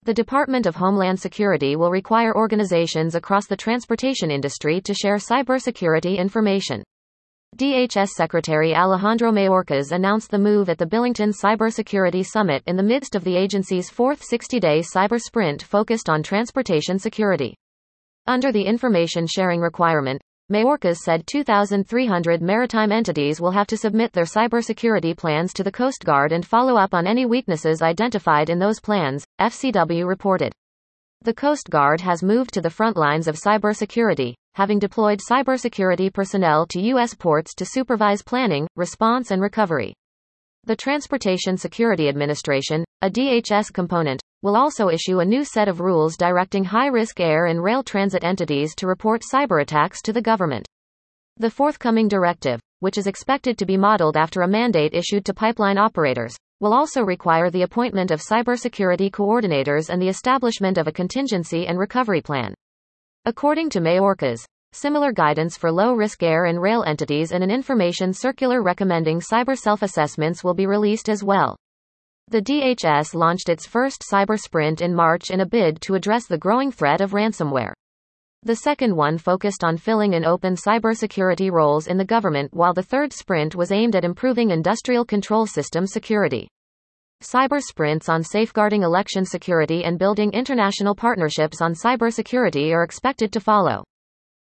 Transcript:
The Department of Homeland Security will require organizations across the transportation industry to share cybersecurity information. DHS Secretary Alejandro Mayorkas announced the move at the Billington Cybersecurity Summit in the midst of the agency's fourth 60-day cyber sprint focused on transportation security. Under the information sharing requirement, Mayorkas said 2,300 maritime entities will have to submit their cybersecurity plans to the Coast Guard and follow up on any weaknesses identified in those plans, FCW reported. The Coast Guard has moved to the front lines of cybersecurity, having deployed cybersecurity personnel to U.S. ports to supervise planning, response and recovery. The Transportation Security Administration, a DHS component, will also issue a new set of rules directing high-risk air and rail transit entities to report cyber attacks to the government. The forthcoming directive, which is expected to be modeled after a mandate issued to pipeline operators, will also require the appointment of cybersecurity coordinators and the establishment of a contingency and recovery plan. According to Mayorkas, similar guidance for low-risk air and rail entities and an information circular recommending cyber self-assessments will be released as well. The DHS launched its first cyber sprint in March in a bid to address the growing threat of ransomware. The second one focused on filling in open cybersecurity roles in the government, while the third sprint was aimed at improving industrial control system security. Cyber sprints on safeguarding election security and building international partnerships on cybersecurity are expected to follow.